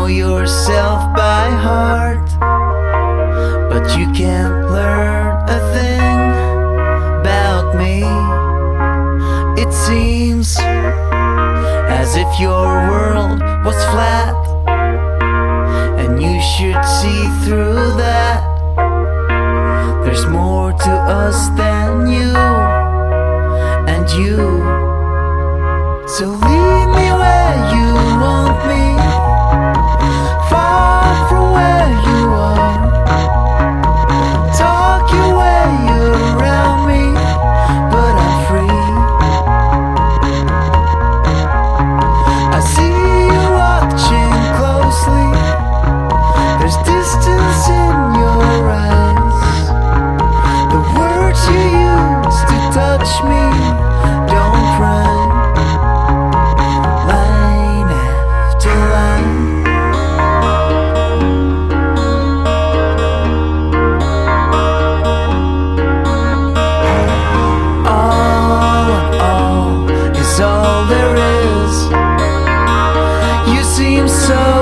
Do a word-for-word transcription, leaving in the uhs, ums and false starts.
know yourself by heart, but you can't learn a thing about me. It seems as if your world was flat, and you should see through that. There's more to us than you and you. So lead me where you want me, far from where you are. Talk your way around me, but I'm free. I see you watching closely. There's distance in your eyes. The words you use to touch me don't rhyme. Line after line. All and all is all there is. You seem so